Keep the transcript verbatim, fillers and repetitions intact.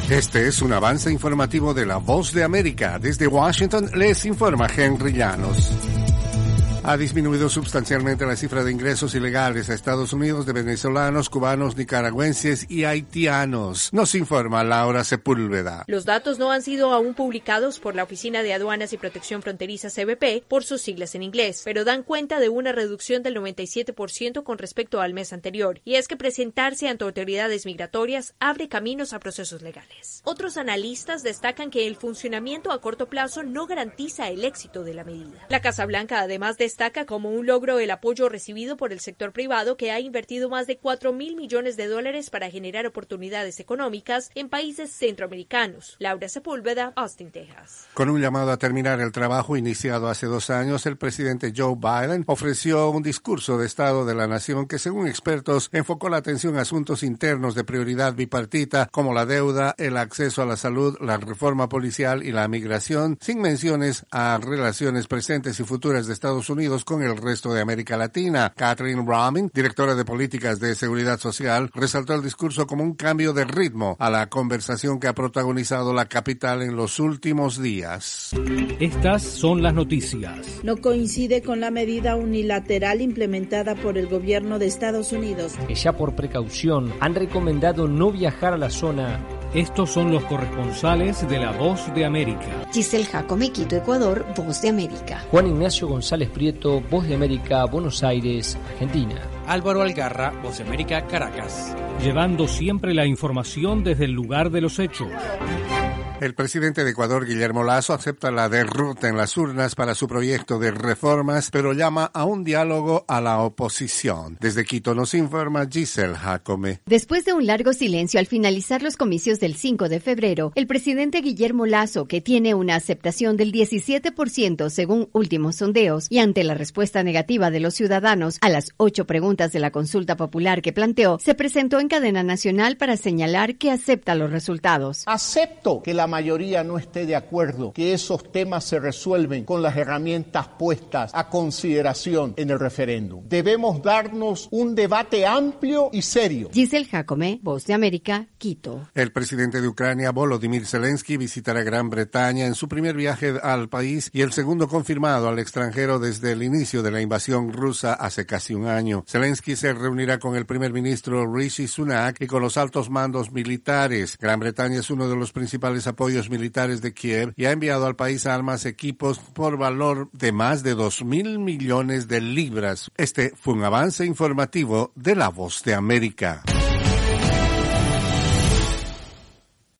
Este es un avance informativo de La Voz de América. Desde Washington les informa Henry Llanos. Ha disminuido sustancialmente la cifra de ingresos ilegales a Estados Unidos de venezolanos, cubanos, nicaragüenses y haitianos. Nos informa Laura Sepúlveda. Los datos no han sido aún publicados por la Oficina de Aduanas y Protección Fronteriza C B P, por sus siglas en inglés, pero dan cuenta de una reducción del noventa y siete por ciento con respecto al mes anterior. Y es que presentarse ante autoridades migratorias abre caminos a procesos legales. Otros analistas destacan que el funcionamiento a corto plazo no garantiza el éxito de la medida. La Casa Blanca, además de destaca como un logro el apoyo recibido por el sector privado, que ha invertido más de cuatro mil millones de dólares para generar oportunidades económicas en países centroamericanos. Laura Sepúlveda, Austin, Texas. Con un llamado a terminar el trabajo iniciado hace dos años, el presidente Joe Biden ofreció un discurso de Estado de la Nación que, según expertos, enfocó la atención a asuntos internos de prioridad bipartita como la deuda, el acceso a la salud, la reforma policial y la migración, sin menciones a relaciones presentes y futuras de Estados Unidos con el resto de América Latina. Catherine Roming, directora de Políticas de Seguridad Social, resaltó el discurso como un cambio de ritmo a la conversación que ha protagonizado la capital en los últimos días. Estas son las noticias. No coincide con la medida unilateral implementada por el gobierno de Estados Unidos, que ya por precaución han recomendado no viajar a la zona. Estos son los corresponsales de La Voz de América. Giselle Jacome, Quito, Ecuador, Voz de América. Juan Ignacio González Prieto, Voz de América, Buenos Aires, Argentina. Álvaro Algarra, Voz de América, Caracas. Llevando siempre la información desde el lugar de los hechos. El presidente de Ecuador, Guillermo Lasso, acepta la derrota en las urnas para su proyecto de reformas, pero llama a un diálogo a la oposición. Desde Quito nos informa Giselle Jacome. Después de un largo silencio al finalizar los comicios del cinco de febrero, el presidente Guillermo Lasso, que tiene una aceptación del diecisiete por ciento según últimos sondeos, y ante la respuesta negativa de los ciudadanos a las ocho preguntas de la consulta popular que planteó, se presentó en cadena nacional para señalar que acepta los resultados. Acepto que la La mayoría no esté de acuerdo, que esos temas se resuelven con las herramientas puestas a consideración en el referéndum. Debemos darnos un debate amplio y serio. Giselle Jacome, Voz de América, Quito. El presidente de Ucrania, Volodymyr Zelensky, visitará Gran Bretaña en su primer viaje al país y el segundo confirmado al extranjero desde el inicio de la invasión rusa hace casi un año. Zelensky se reunirá con el primer ministro Rishi Sunak y con los altos mandos militares. Gran Bretaña es uno de los principales apoyos militares de Kiev y ha enviado al país armas, equipos por valor de más de dos mil millones de libras. Este fue un avance informativo de La Voz de América.